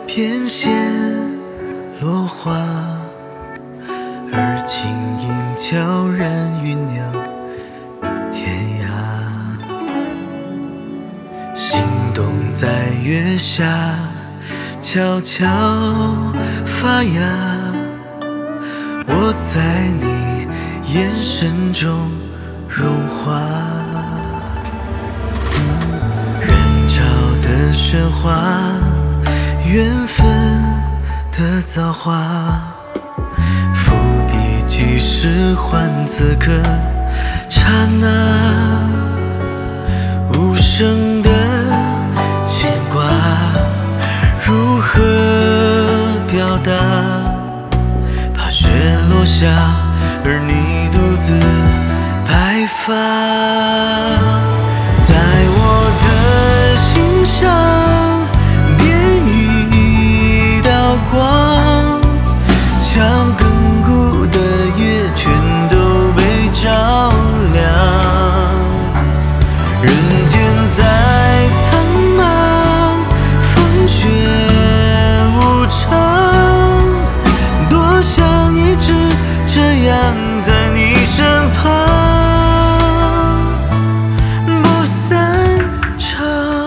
翩跹落花，而琴音悄然酝酿天涯。心动在月下悄悄发芽，我在你眼神中融化。人潮的喧哗，缘分的造化，伏笔几时换此刻刹那，无声的牵挂，如何表达？怕雪落下，而你独自白发，在我的心上点一道光，像亘古的夜全都被照亮。人间再苍茫，风雪无常，多想一直这样在你身旁，不散场。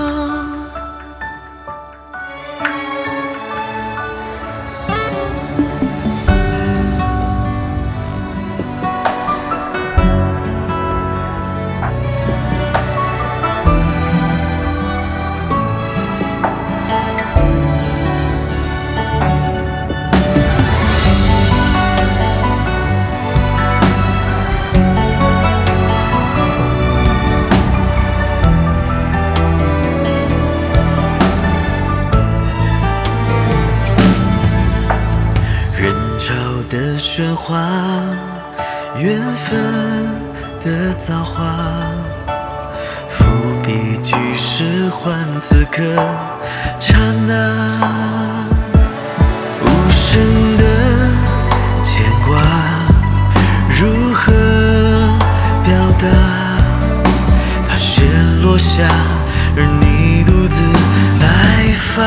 人潮的喧哗，缘分的造化，伏笔几时换此刻刹那，无声的牵挂，如何表达？怕雪落下，而你独自白发，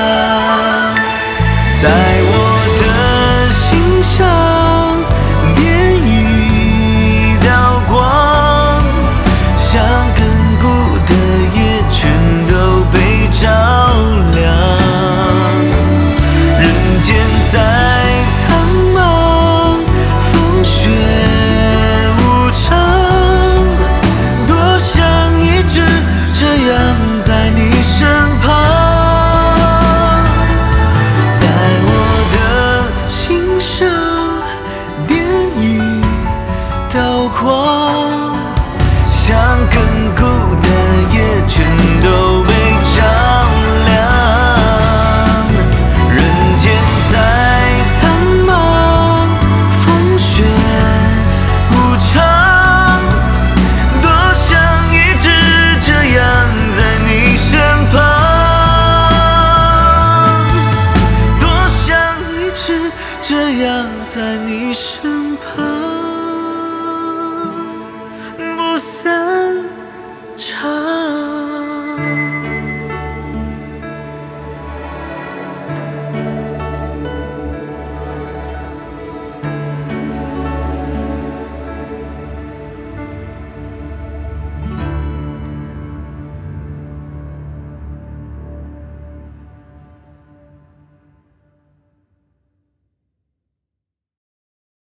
在我的心上点一道光，像亘古的夜全都被照亮。人间再苍茫，风雪无常，多想一直这样在你身旁。光，像亘古的夜全都被照亮。人间再苍茫，风雪无常，多想一直这样在你身旁，多想一直这样在你身旁。